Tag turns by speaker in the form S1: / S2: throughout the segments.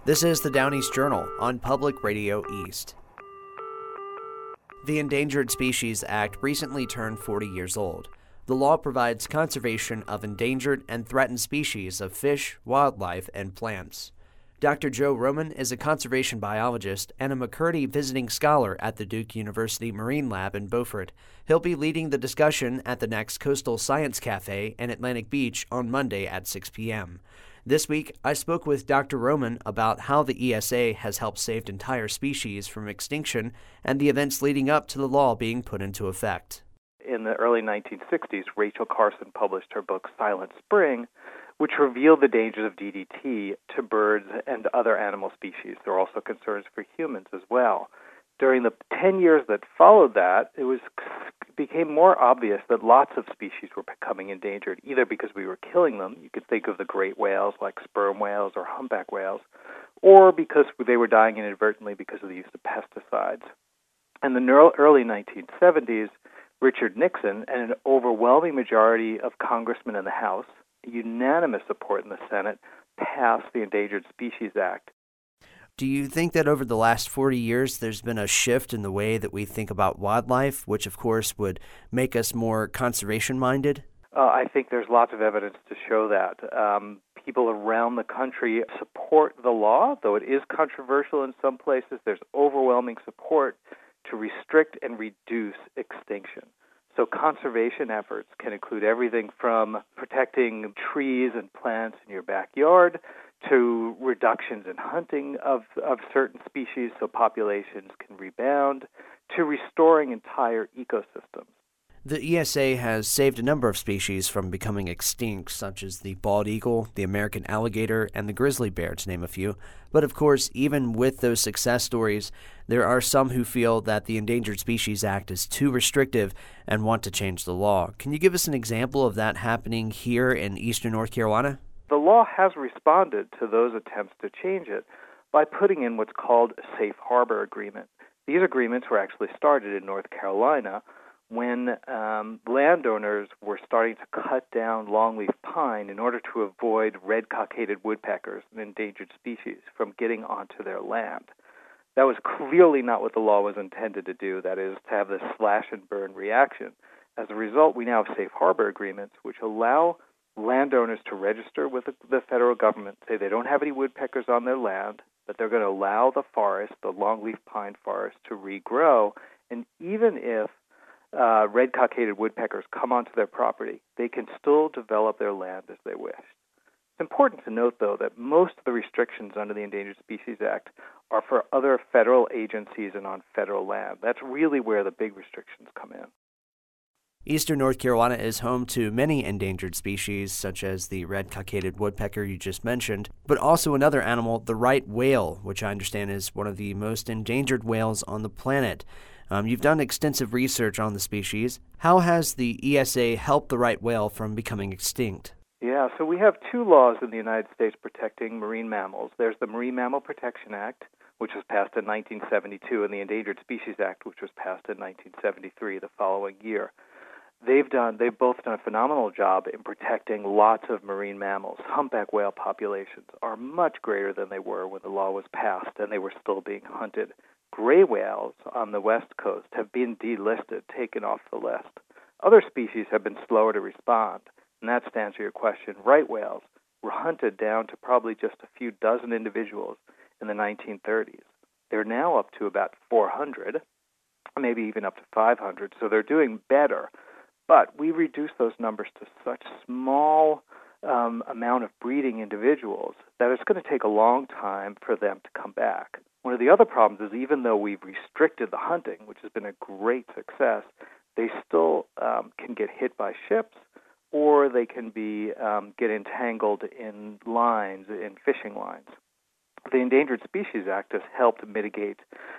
S1: This is the Downeast Journal on Public Radio East. The Endangered Species Act recently turned 40 years old. The law provides conservation of endangered and threatened species of fish, wildlife, and plants. Dr. Joe Roman is a conservation biologist and a McCurdy Visiting Scholar at the Duke University Marine Lab in Beaufort. He'll be leading the discussion at the next Coastal Science Cafe in Atlantic Beach on Monday at 6 p.m. This week, I spoke with Dr. Roman about how the ESA has helped save entire species from extinction and the events leading up to the law being put into effect.
S2: In the early 1960s, Rachel Carson published her book Silent Spring, which revealed the dangers of DDT to birds and other animal species. There are also concerns for humans as well. During the 10 years that followed that, it became more obvious that lots of species were becoming endangered, either because we were killing them — you could think of the great whales like sperm whales or humpback whales — or because they were dying inadvertently because of the use of pesticides. In the early 1970s, Richard Nixon and an overwhelming majority of congressmen in the House, unanimous support in the Senate, passed the Endangered Species Act.
S1: Do you think that over the last 40 years there's been a shift in the way that we think about wildlife, which of course would make us more conservation-minded?
S2: I think there's lots of evidence to show that. People around the country support the law, though it is controversial in some places. There's overwhelming support to restrict and reduce extinction. So conservation efforts can include everything from protecting trees and plants in your backyard to reductions in hunting of certain species so populations can rebound, to restoring entire ecosystems.
S1: The ESA has saved a number of species from becoming extinct, such as the bald eagle, the American alligator, and the grizzly bear, to name a few. But of course, even with those success stories, there are some who feel that the Endangered Species Act is too restrictive and want to change the law. Can you give us an example of that happening here in eastern North Carolina?
S2: The law has responded to those attempts to change it by putting in what's called a safe harbor agreement. These agreements were actually started in North Carolina when landowners were starting to cut down longleaf pine in order to avoid red-cockaded woodpeckers, an endangered species, from getting onto their land. That was clearly not what the law was intended to do, that is, to have this slash-and-burn reaction. As a result, we now have safe harbor agreements which allow landowners to register with the federal government, say they don't have any woodpeckers on their land, but they're going to allow the forest, the longleaf pine forest, to regrow, and even if red-cockaded woodpeckers come onto their property, they can still develop their land as they wish. It's important to note, though, that most of the restrictions under the Endangered Species Act are for other federal agencies and on federal land. That's really where the big restrictions come in.
S1: Eastern North Carolina is home to many endangered species, such as the red-cockaded woodpecker you just mentioned, but also another animal, the right whale, which I understand is one of the most endangered whales on the planet. You've done extensive research on the species. How has the ESA helped the right whale from becoming extinct?
S2: Yeah, so we have two laws in the United States protecting marine mammals. There's the Marine Mammal Protection Act, which was passed in 1972, and the Endangered Species Act, which was passed in 1973, the following year. They've both done a phenomenal job in protecting lots of marine mammals. Humpback whale populations are much greater than they were when the law was passed, and they were still being hunted. Gray whales on the West Coast have been delisted, taken off the list. Other species have been slower to respond, and that's to answer your question. Right whales were hunted down to probably just a few dozen individuals in the 1930s. They're now up to about 400, maybe even up to 500, so they're doing better. But we reduced those numbers to such small amount of breeding individuals that it's going to take a long time for them to come back. One of the other problems is even though we've restricted the hunting, which has been a great success, they still can get hit by ships, or they can get entangled in lines, in fishing lines. The Endangered Species Act has helped mitigate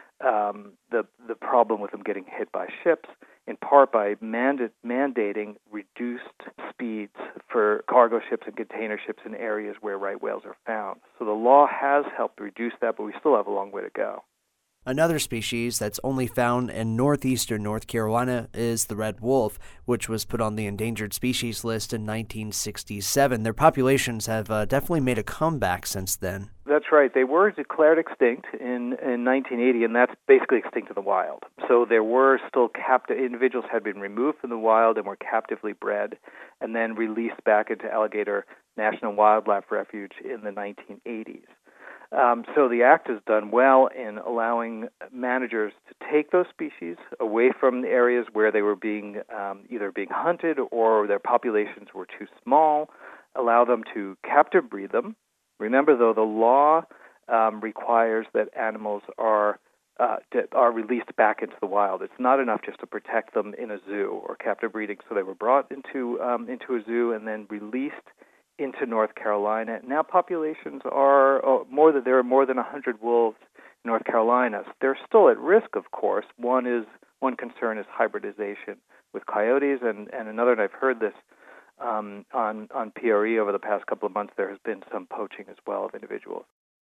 S2: the problem with them getting hit by ships, in part by mandating reduced speeds for cargo ships and container ships in areas where right whales are found. So the law has helped reduce that, but we still have a long way to go.
S1: Another species that's only found in northeastern North Carolina is the red wolf, which was put on the endangered species list in 1967. Their populations have definitely made a comeback since then.
S2: That's right. They were declared extinct in 1980, and that's basically extinct in the wild. So there were still captive individuals had been removed from the wild and were captively bred, and then released back into Alligator National Wildlife Refuge in the 1980s. So the Act has done well in allowing managers to take those species away from the areas where they were being either being hunted or their populations were too small, allow them to captive breed them. Remember, though, the law requires that animals are released back into the wild. It's not enough just to protect them in a zoo or captive breeding. So they were brought into a zoo and then released into North Carolina. Now populations are there are more than 100 wolves in North Carolina. They're still at risk, of course. One concern is hybridization with coyotes, and another, and I've heard this on PRE over the past couple of months, there has been some poaching as well of individuals.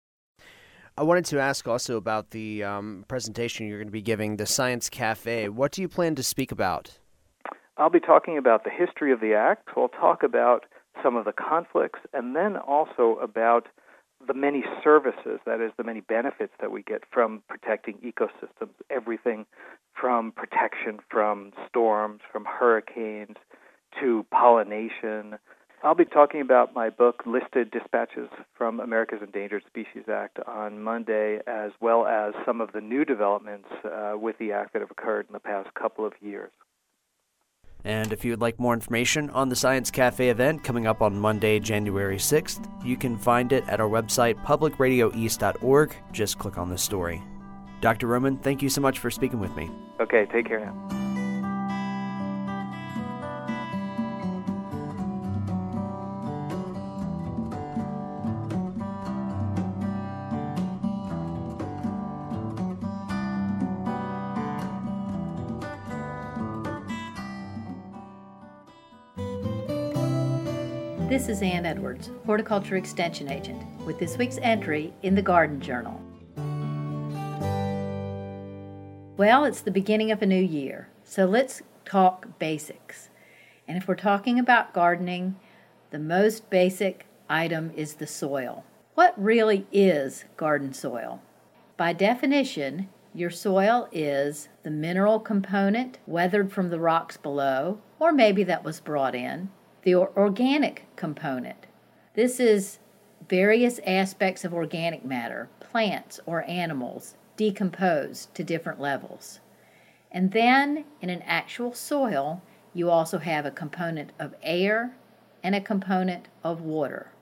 S1: I wanted to ask also about the presentation you're going to be giving, the Science Cafe. What do you plan to speak about?
S2: I'll be talking about the history of the Act. So I'll talk about some of the conflicts, and then also about the many services, that is, the many benefits that we get from protecting ecosystems, everything from protection from storms, from hurricanes, to pollination. I'll be talking about my book, Listed Dispatches from America's Endangered Species Act, on Monday, as well as some of the new developments with the Act that have occurred in the past couple of years.
S1: And if you would like more information on the Science Cafe event coming up on Monday, January 6th, you can find it at our website, publicradioeast.org. Just click on the story. Dr. Roman, thank you so much for speaking with me.
S2: Okay, take care now.
S3: This is Ann Edwards, Horticulture Extension Agent, with this week's entry in the Garden Journal. Well, it's the beginning of a new year, so let's talk basics. And if we're talking about gardening, the most basic item is the soil. What really is garden soil? By definition, your soil is the mineral component weathered from the rocks below, or maybe that was brought in, the organic component. This is various aspects of organic matter, plants or animals, decomposed to different levels. And then, in an actual soil, you also have a component of air and a component of water.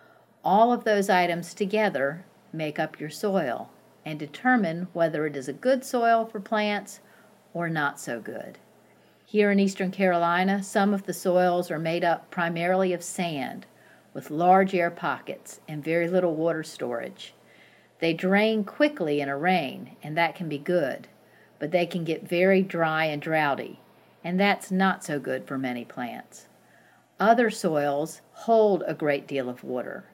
S3: All of those items together make up your soil and determine whether it is a good soil for plants or not so good. Here in Eastern Carolina, some of the soils are made up primarily of sand, with large air pockets and very little water storage. They drain quickly in a rain, and that can be good, but they can get very dry and droughty, and that's not so good for many plants. Other soils hold a great deal of water,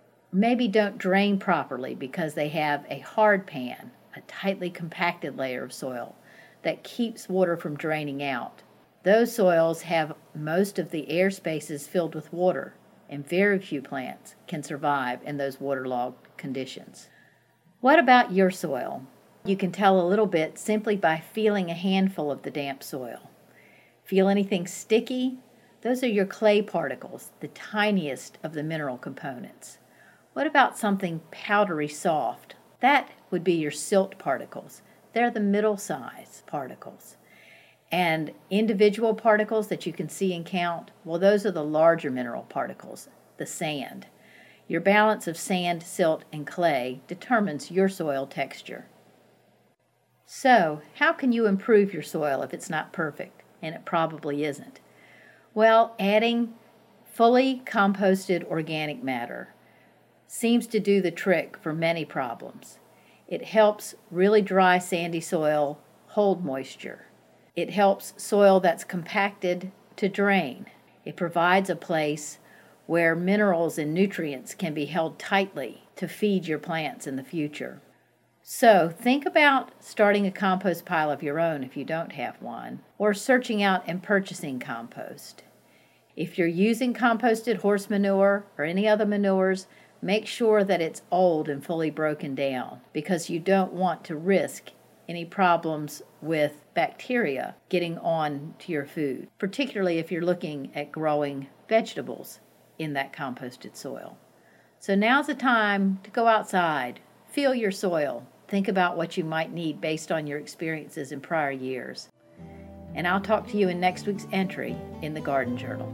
S3: maybe don't drain properly because they have a hard pan, a tightly compacted layer of soil that keeps water from draining out. Those soils have most of the air spaces filled with water, and very few plants can survive in those waterlogged conditions. What about your soil? You can tell a little bit simply by feeling a handful of the damp soil. Feel anything sticky? Those are your clay particles, the tiniest of the mineral components. What about something powdery soft? That would be your silt particles. They're the middle-size particles. And individual particles that you can see and count, well, those are the larger mineral particles, the sand. Your balance of sand, silt, and clay determines your soil texture. So, how can you improve your soil if it's not perfect? And it probably isn't. Well, adding fully composted organic matter seems to do the trick for many problems. It helps really dry, sandy soil hold moisture. It helps soil that's compacted to drain. It provides a place where minerals and nutrients can be held tightly to feed your plants in the future. So think about starting a compost pile of your own if you don't have one, or searching out and purchasing compost. If you're using composted horse manure or any other manures, make sure that it's old and fully broken down, because you don't want to risk any problems with bacteria getting on to your food, particularly if you're looking at growing vegetables in that composted soil. So now's the time to go outside, feel your soil, think about what you might need based on your experiences in prior years. And I'll talk to you in next week's entry in the Garden Journal.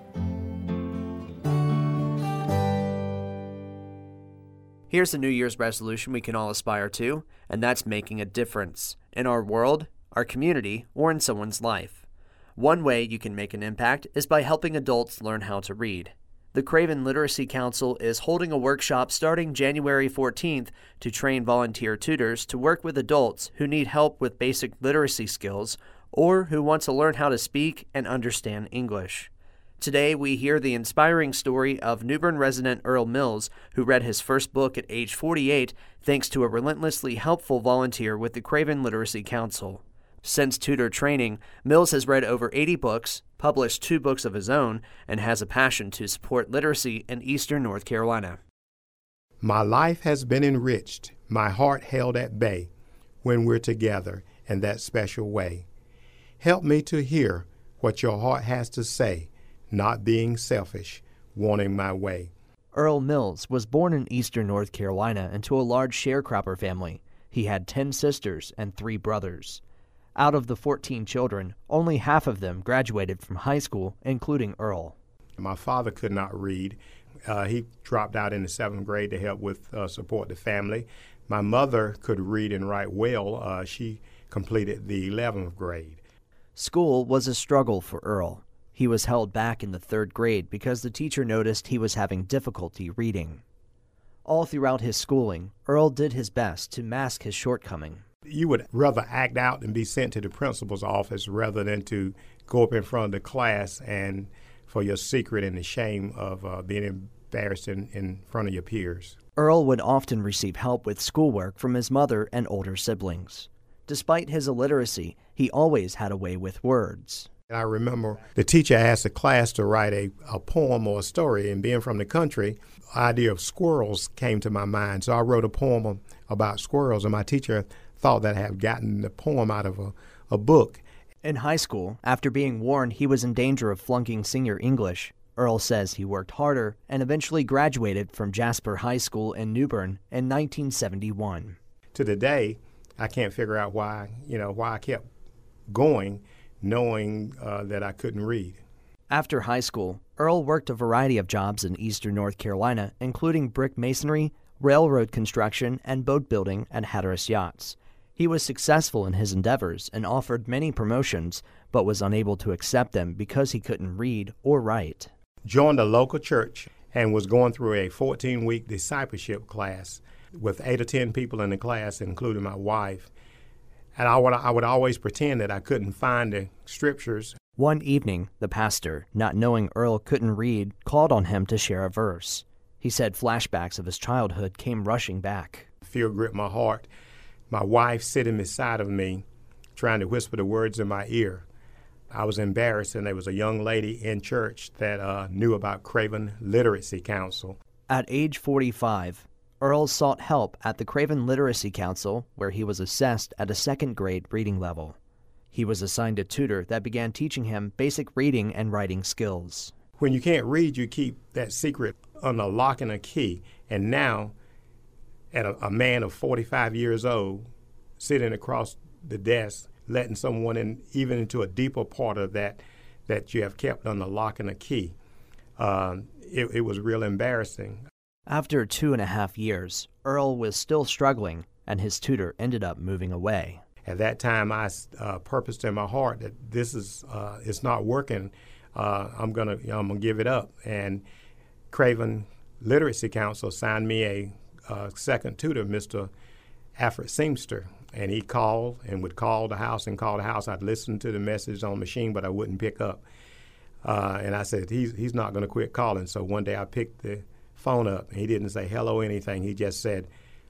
S1: Here's a New Year's resolution we can all aspire to, and that's making a difference in our world, our community, or in someone's life. One way you can make an impact is by helping adults learn how to read. The Craven Literacy Council is holding a workshop starting January 14th to train volunteer tutors to work with adults who need help with basic literacy skills or who want to learn how to speak and understand English. Today, we hear the inspiring story of New Bern resident Earl Mills, who read his first book at age 48 thanks to a relentlessly helpful volunteer with the Craven Literacy Council. Since tutor training, Mills has read over 80 books, published 2 books of his own, and has a passion to support literacy in Eastern North Carolina.
S4: My life has been enriched, my heart held at bay, when we're together in that special way. Help me to hear what your heart has to say, not being selfish, wanting my way.
S1: Earl Mills was born in Eastern North Carolina into a large sharecropper family. He had 10 sisters and 3 brothers. Out of the 14 children, only half of them graduated from high school, including Earl.
S4: My father could not read. He dropped out in the 7th grade to help with support the family. My mother could read and write well. She completed the 11th grade.
S1: School was a struggle for Earl. He was held back in the 3rd grade because the teacher noticed he was having difficulty reading. All throughout his schooling, Earl did his best to mask his shortcoming.
S4: You would rather act out and be sent to the principal's office rather than to go up in front of the class and for your secret and the shame of being embarrassed in front of your peers.
S1: Earl would often receive help with schoolwork from his mother and older siblings. Despite his illiteracy, he always had a way with words.
S4: I remember the teacher asked the class to write a poem or a story, and being from the country, the idea of squirrels came to my mind. So I wrote a poem about squirrels, and my teacher thought that I had gotten the poem out of a book.
S1: In high school, after being warned he was in danger of flunking senior English, Earl says he worked harder and eventually graduated from Jasper High School in New Bern in 1971.
S4: To today, I can't figure out why I kept going, knowing that I couldn't read.
S1: After high school, Earl worked a variety of jobs in Eastern North Carolina, including brick masonry, railroad construction, and boat building at Hatteras Yachts. He was successful in his endeavors and offered many promotions, but was unable to accept them because he couldn't read or write.
S4: Joined a local church and was going through a 14-week discipleship class with 8 or 10 people in the class, including my wife. And I would always pretend that I couldn't find the scriptures.
S1: One evening, the pastor, not knowing Earl couldn't read, called on him to share a verse. He said flashbacks of his childhood came rushing back.
S4: Fear gripped my heart. My wife sitting beside of me, trying to whisper the words in my ear. I was embarrassed, and there was a young lady in church that knew about Craven Literacy Council.
S1: At age 45, Earl sought help at the Craven Literacy Council, where he was assessed at a 2nd grade reading level. He was assigned a tutor that began teaching him basic reading and writing skills.
S4: When you can't read, you keep that secret under lock and a key. And now, at a man of 45 years old, sitting across the desk, letting someone in, even into a deeper part of that you have kept under lock and a key, it was real embarrassing.
S1: After 2.5 years, Earl was still struggling, and his tutor ended up moving away.
S4: At that time, I purposed in my heart that this is it's not working. I'm gonna give it up. And Craven Literacy Council assigned me a second tutor, Mr. Alfred Seamster, and he called and would call the house and call the house. I'd listen to the message on the machine, but I wouldn't pick up. And I said, he's not going to quit calling. So one day I picked the phone up, and he didn't say hello anything. He just said,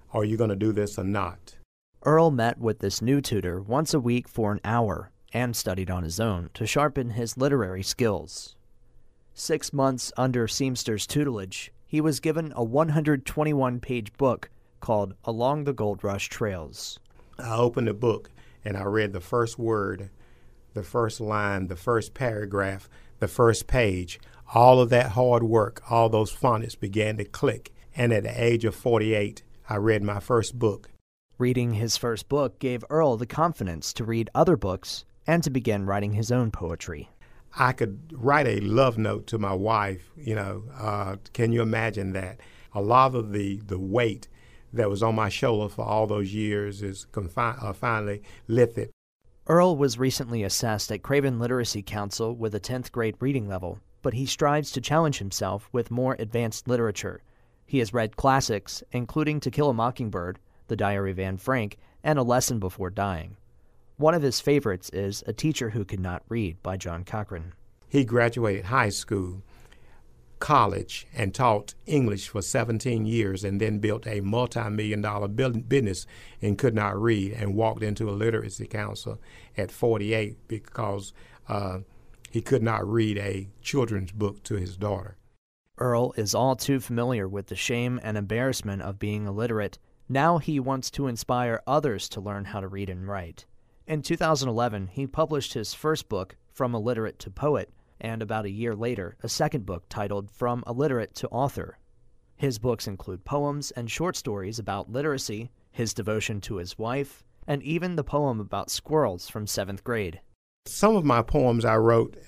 S4: Are you going to do this or not?
S1: Earl met with this new tutor once a week for an hour and studied on his own to sharpen his literary skills. 6 months under Seamster's tutelage, he was given a 121-page book called Along the Gold Rush Trails.
S4: I opened the book and I read the first word, the first line, the first paragraph, the first page. All of that hard work, all those phonics began to click. And at the age of 48, I read my first book.
S1: Reading his first book gave Earl the confidence to read other books and to begin writing his own poetry.
S4: I could write a love note to my wife, can you imagine that? A lot of the weight that was on my shoulder for all those years is finally lifted.
S1: Earl was recently assessed at Craven Literacy Council with a 10th grade reading level, but he strives to challenge himself with more advanced literature. He has read classics, including To Kill a Mockingbird, The Diary of Anne Frank, and A Lesson Before Dying. One of his favorites is A Teacher Who Could Not Read by John Cochran.
S4: He graduated high school, college, and taught English for 17 years and then built a multi-million-dollar business and could not read and walked into a literacy council at 48 because he could not read a children's book to his daughter.
S1: Earl is all too familiar with the shame and embarrassment of being illiterate. Now he wants to inspire others to learn how to read and write. In 2011, he published his first book, From Illiterate to Poet, and about a year later, a second book titled From Illiterate to Author. His books include poems and short stories about literacy, his devotion to his wife, and even the poem about squirrels from 7th grade.
S4: Some of my poems I wrote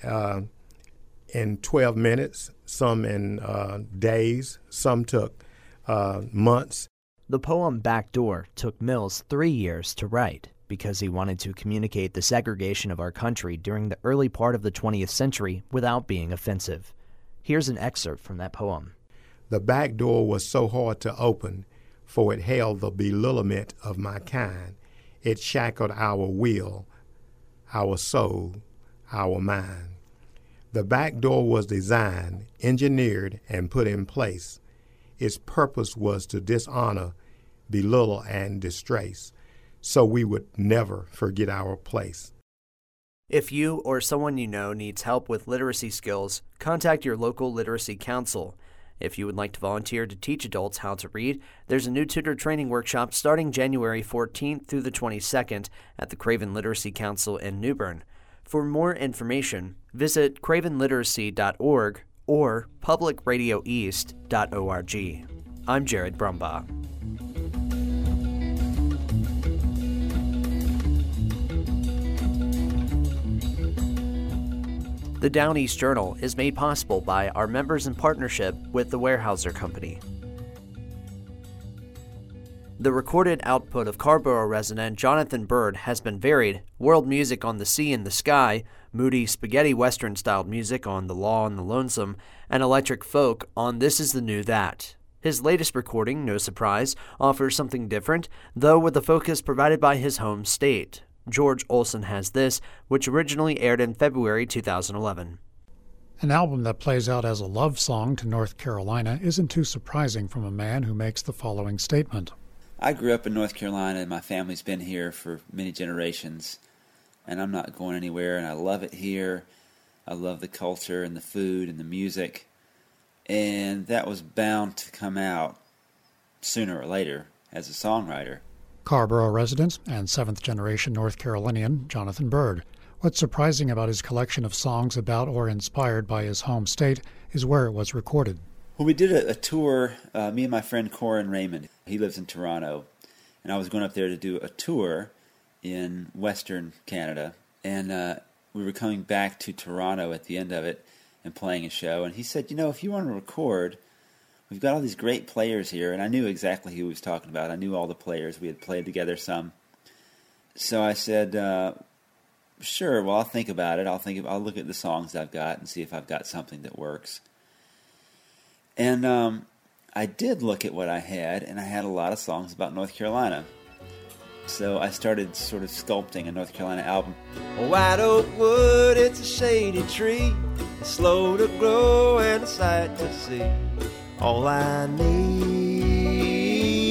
S4: in 12 minutes, some in days, some took months.
S1: The poem Back Door took Mills 3 years to write because he wanted to communicate the segregation of our country during the early part of the 20th century without being offensive. Here's an excerpt from that poem.
S4: The back door was so hard to open, for it held the belittlement of my kind. It shackled our will, our soul, our mind. The back door was designed, engineered, and put in place. Its purpose was to dishonor, belittle, and disgrace, so we would never forget our place.
S1: If you or someone you know needs help with literacy skills, contact your local literacy council. If you would like to volunteer to teach adults how to read, there's a new tutor training workshop starting January 14th through the 22nd at the Craven Literacy Council in New Bern. For more information, visit cravenliteracy.org or publicradioeast.org. I'm Jared Brumbaugh. The Down East Journal is made possible by our members in partnership with the Weyerhaeuser Company. The recorded output of Carrboro resident Jonathan Byrd has been varied: world music on The Sea and the Sky, moody spaghetti western-styled music on The Law and the Lonesome, and electric folk on This Is the New That. His latest recording, no surprise, offers something different, though with the focus provided by his home state. George Olson has this, which originally aired in February 2011.
S5: An album that plays out as a love song to North Carolina isn't too surprising from a man who makes the following statement.
S6: I grew up in North Carolina, and my family's been here for many generations, and I'm not going anywhere, and I love it here. I love the culture and the food and the music, and that was bound to come out sooner or later as a songwriter.
S5: Carrboro resident and 7th-generation North Carolinian Jonathan Byrd. What's surprising about his collection of songs about or inspired by his home state is where it was recorded.
S6: Well, we did a tour, me and my friend Corin Raymond. He lives in Toronto, and I was going up there to do a tour in Western Canada, and we were coming back to Toronto at the end of it and playing a show, and he said, if you want to record, we've got all these great players here, and I knew exactly who he was talking about. I knew all the players. We had played together some. So I said, sure, well, I'll think about it. I'll look at the songs I've got and see if I've got something that works. And I did look at what I had, and I had a lot of songs about North Carolina. So I started sort of sculpting a North Carolina album.
S7: A white oak wood, it's a shady tree, it's slow to grow and a sight to see. All I need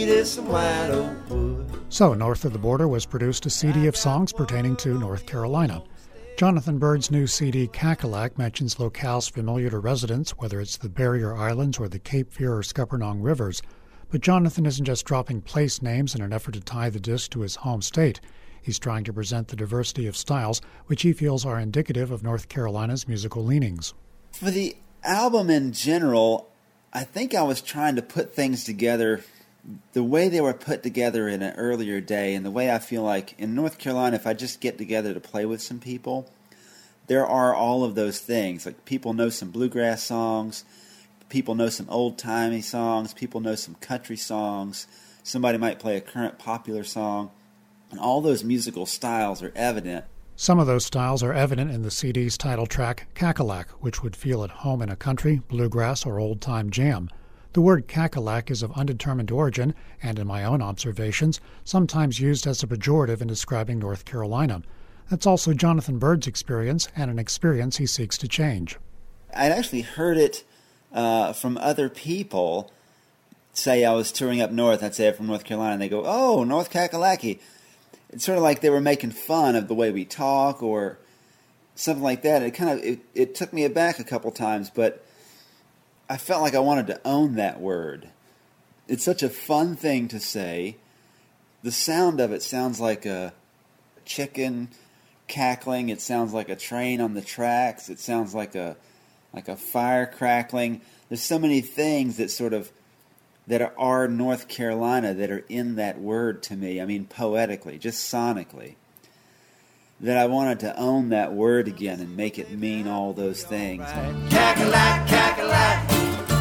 S7: needed some white oak wood.
S5: So, North of the Border was produced a CD of songs pertaining to North Carolina. Jonathan Byrd's new CD, Cackalack, mentions locales familiar to residents, whether it's the Barrier Islands or the Cape Fear or Scuppernong rivers. But Jonathan isn't just dropping place names in an effort to tie the disc to his home state. He's trying to present the diversity of styles, which he feels are indicative of North Carolina's musical leanings.
S6: For the album in general, I think I was trying to put things together the way they were put together in an earlier day, and the way I feel like in North Carolina, if I just get together to play with some people, there are all of those things. Like, people know some bluegrass songs, people know some old-timey songs, people know some country songs, somebody might play a current popular song, and all those musical styles are evident.
S5: Some of those styles are evident in the CD's title track, Cackalack, which would feel at home in a country, bluegrass, or old-time jam. The word cackalack is of undetermined origin, and in my own observations, sometimes used as a pejorative in describing North Carolina. That's also Jonathan Byrd's experience, and an experience he seeks to change.
S6: I'd actually heard it from other people. Say I was touring up north, I'd say it from North Carolina, and they go, "Oh, North Kakalaki." It's sort of like they were making fun of the way we talk or something like that. It took me aback a couple times, but I felt like I wanted to own that word. It's such a fun thing to say. The sound of it sounds like a chicken cackling. It sounds like a train on the tracks. It sounds like a fire crackling. There's so many things that are North Carolina that are in that word to me. I mean, poetically, just sonically. That I wanted to own that word again and make it mean all those things.
S7: Cackalack, cackalack.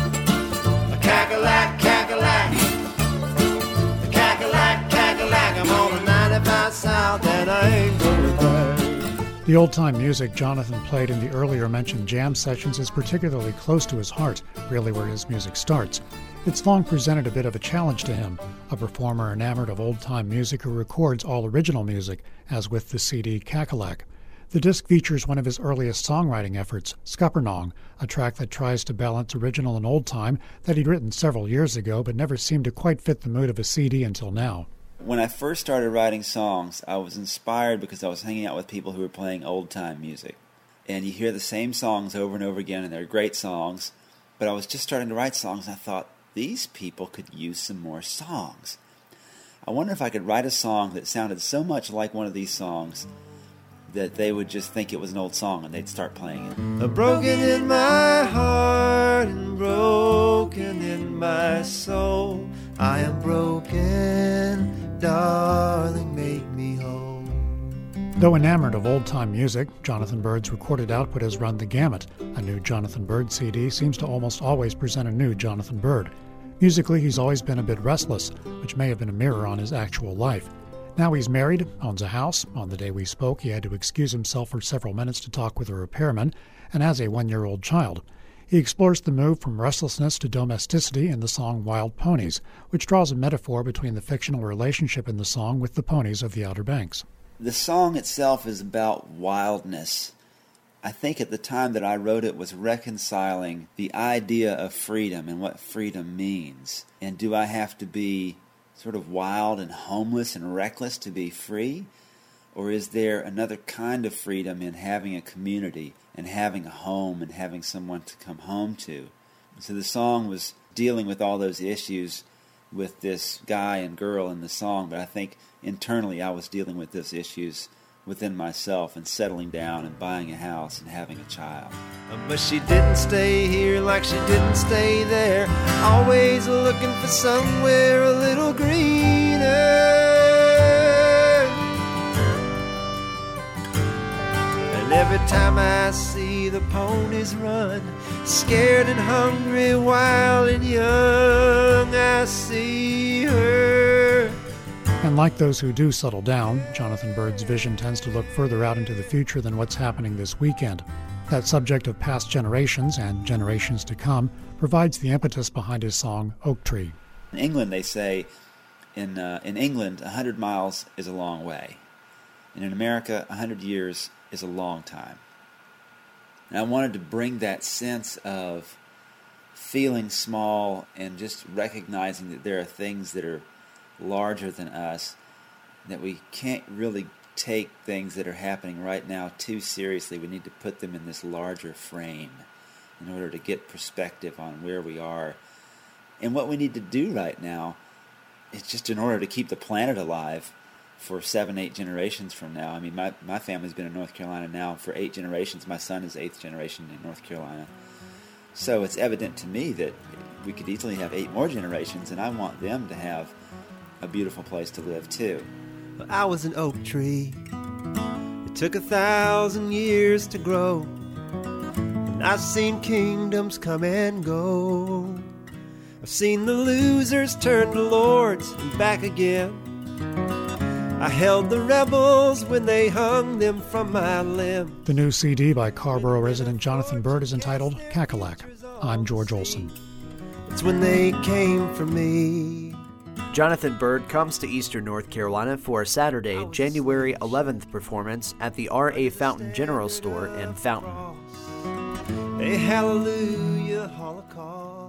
S7: A cackalack, cackalack. A cackalack, cackalack. I'm on a 95 South and I ain't going back.
S5: The old-time music Jonathan played in the earlier mentioned jam sessions is particularly close to his heart, really where his music starts. It's long presented a bit of a challenge to him, a performer enamored of old-time music who records all original music, as with the CD Cackalack. The disc features one of his earliest songwriting efforts, Scuppernong, a track that tries to balance original and old-time that he'd written several years ago but never seemed to quite fit the mood of a CD until now.
S6: When I first started writing songs, I was inspired because I was hanging out with people who were playing old-time music. And you hear the same songs over and over again, and they're great songs. But I was just starting to write songs, and I thought, these people could use some more songs. I wonder if I could write a song that sounded so much like one of these songs that they would just think it was an old song and they'd start playing it.
S7: Broken in my heart and broken in my soul. I am broken, darling, make me whole.
S5: Though enamored of old-time music, Jonathan Byrd's recorded output has run the gamut. A new Jonathan Byrd CD seems to almost always present a new Jonathan Byrd. Musically, he's always been a bit restless, which may have been a mirror on his actual life. Now he's married, owns a house. On the day we spoke, he had to excuse himself for several minutes to talk with a repairman, and has a 1-year-old child. He explores the move from restlessness to domesticity in the song Wild Ponies, which draws a metaphor between the fictional relationship in the song with the ponies of the Outer Banks.
S6: The song itself is about wildness. I think at the time that I wrote it was reconciling the idea of freedom and what freedom means. And do I have to be sort of wild and homeless and reckless to be free? Or is there another kind of freedom in having a community and having a home and having someone to come home to? So the song was dealing with all those issues with this guy and girl in the song, but I think internally I was dealing with those issues within myself and settling down and buying a house and having a child.
S7: But she didn't stay here like she didn't stay there, always looking for somewhere a little greener. And every time I see the ponies run, scared and hungry, wild and young, I see her.
S5: And like those who do settle down, Jonathan Byrd's vision tends to look further out into the future than what's happening this weekend. That subject of past generations and generations to come provides the impetus behind his song Oak Tree.
S6: In England, they say, in England, 100 miles is a long way. And in America, 100 years is a long time. And I wanted to bring that sense of feeling small and just recognizing that there are things that are larger than us, that we can't really take things that are happening right now too seriously. We need to put them in this larger frame in order to get perspective on where we are. And what we need to do right now is just in order to keep the planet alive for 7-8 generations from now. I mean, my family's been in North Carolina now for 8 generations. My son is 8th generation in North Carolina. So it's evident to me that we could easily have 8 more generations, and I want them to have a beautiful place to live too.
S7: I was an oak tree. It took 1,000 years to grow. And I've seen kingdoms come and go. I've seen the losers turn to lords and back again. I held the rebels when they hung them from my limb.
S5: The new CD by Carrboro resident Jonathan Byrd is entitled Cackalack. I'm George Olson.
S7: It's when they came for me.
S1: Jonathan Byrd comes to Eastern North Carolina for a Saturday, January 11th performance at the R.A. Fountain General Store in Fountain.
S7: A hallelujah Holocaust.